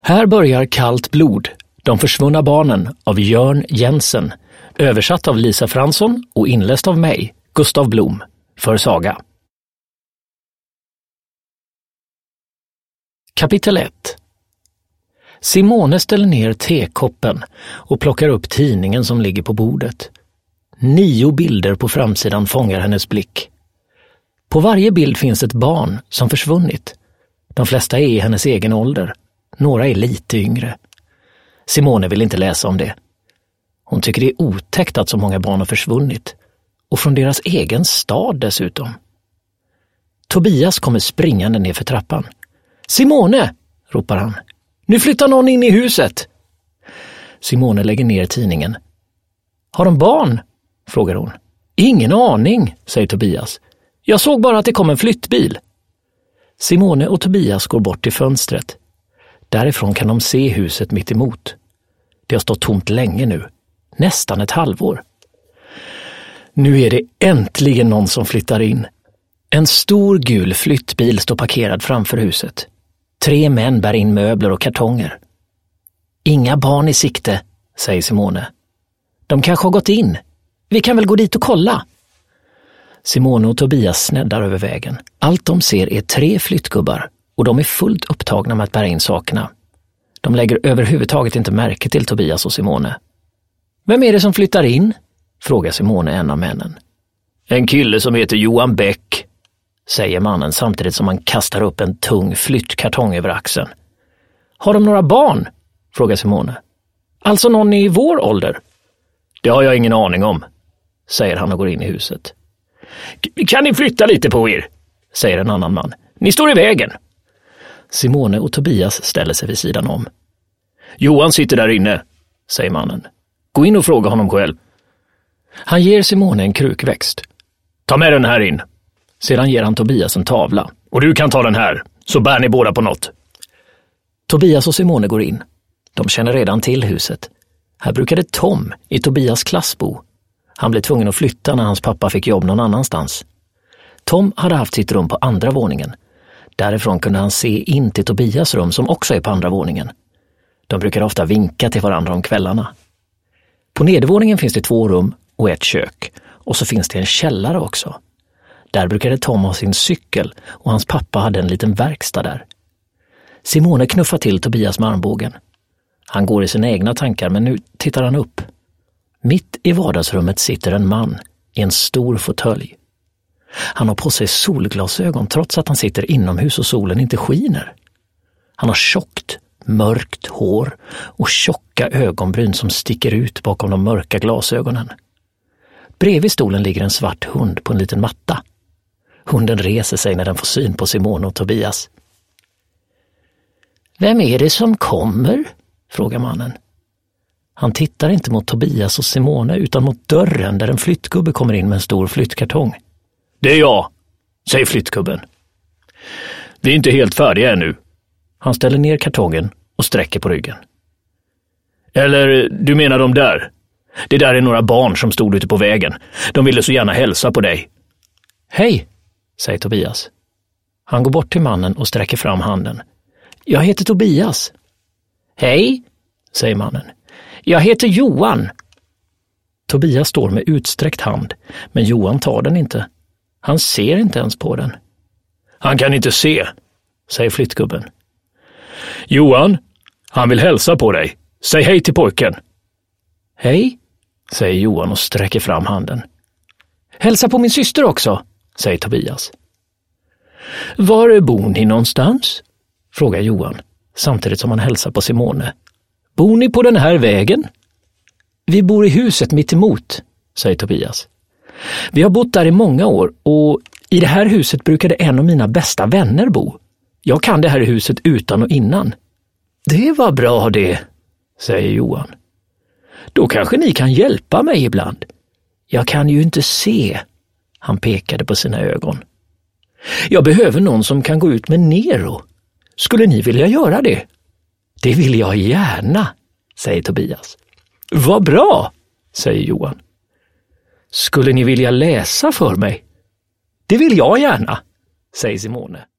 Här börjar Kallt blod, de försvunna barnen av Jörn Jensen, översatt av Lisa Fransson och inläst av mig, Gustav Blom, för Saga. Kapitel 1. Simone ställer ner tekoppen och plockar upp tidningen som ligger på bordet. 9 bilder på framsidan fångar hennes blick. På varje bild finns ett barn som försvunnit. De flesta är i hennes egen ålder. Några är lite yngre. Simone vill inte läsa om det. Hon tycker det är otäckt att så många barn har försvunnit. Och från deras egen stad dessutom. Tobias kommer springande ner för trappan. Simone, ropar han. Nu flyttar någon in i huset. Simone lägger ner tidningen. Har de barn? Frågar hon. Ingen aning, säger Tobias. Jag såg bara att det kom en flyttbil. Simone och Tobias går bort till fönstret. Därifrån kan de se huset mitt emot. Det har stått tomt länge nu. Nästan ett halvår. Nu är det äntligen någon som flyttar in. En stor gul flyttbil står parkerad framför huset. 3 män bär in möbler och kartonger. Inga barn i sikte, säger Simone. De kanske har gått in. Vi kan väl gå dit och kolla. Simone och Tobias sneddar över vägen. Allt de ser är 3 flyttgubbar och de är fullt upptagna med att bära in sakerna. De lägger överhuvudtaget inte märke till Tobias och Simone. Vem är det som flyttar in? Frågar Simone en av männen. En kille som heter Johan Bäck, säger mannen samtidigt som han kastar upp en tung flyttkartong över axeln. Har de några barn? Frågar Simone. Alltså någon i vår ålder? Det har jag ingen aning om, säger han och går in i huset. Kan ni flytta lite på er? Säger en annan man. Ni står i vägen. Simone och Tobias ställer sig vid sidan om. Johan sitter där inne, säger mannen. Gå in och fråga honom själv. Han ger Simone en krukväxt. Ta med den här in. Sedan ger han Tobias en tavla. Och du kan ta den här, så bär ni båda på något. Tobias och Simone går in. De känner redan till huset. Här brukade Tom i Tobias klass bo. Han blev tvungen att flytta när hans pappa fick jobb någon annanstans. Tom hade haft sitt rum på andra våningen. Därifrån kunde han se in till Tobias rum som också är på andra våningen. De brukar ofta vinka till varandra om kvällarna. På nedervåningen finns det 2 rum och ett kök. Och så finns det en källare också. Där brukade Tom ha sin cykel och hans pappa hade en liten verkstad där. Simone knuffar till Tobias med armbågen. Han går i sina egna tankar men nu tittar han upp. Mitt i vardagsrummet sitter en man i en stor fåtölj. Han har på sig solglasögon trots att han sitter inomhus och solen inte skiner. Han har tjockt, mörkt hår och tjocka ögonbryn som sticker ut bakom de mörka glasögonen. Bredvid stolen ligger en svart hund på en liten matta. Hunden reser sig när den får syn på Simone och Tobias. Vem är det som kommer? Frågar mannen. Han tittar inte mot Tobias och Simone utan mot dörren där en flyttgubbe kommer in med en stor flyttkartong. Det är jag, säger flyttgubben. Vi är inte helt färdiga ännu. Han ställer ner kartongen och sträcker på ryggen. Eller, du menar de där? Det där är några barn som stod ute på vägen. De ville så gärna hälsa på dig. Hej, säger Tobias. Han går bort till mannen och sträcker fram handen. Jag heter Tobias. Hej, säger mannen. Jag heter Johan. Tobias står med utsträckt hand, men Johan tar den inte. Han ser inte ens på den. Han kan inte se, säger flyttgubben. Johan, han vill hälsa på dig. Säg hej till pojken. Hej, säger Johan och sträcker fram handen. Hälsa på min syster också, säger Tobias. Var bor ni någonstans? Frågar Johan, samtidigt som han hälsar på Simone. Bor ni på den här vägen? Vi bor i huset mitt emot, säger Tobias. Vi har bott där i många år och i det här huset brukade en av mina bästa vänner bo. Jag kan det här huset utan och innan. Det var bra det, säger Johan. Då kanske ni kan hjälpa mig ibland. Jag kan ju inte se. Han pekade på sina ögon. Jag behöver någon som kan gå ut med Nero. Skulle ni vilja göra det? Det vill jag gärna, säger Tobias. Vad bra, säger Johan. Skulle ni vilja läsa för mig? Det vill jag gärna, säger Simone.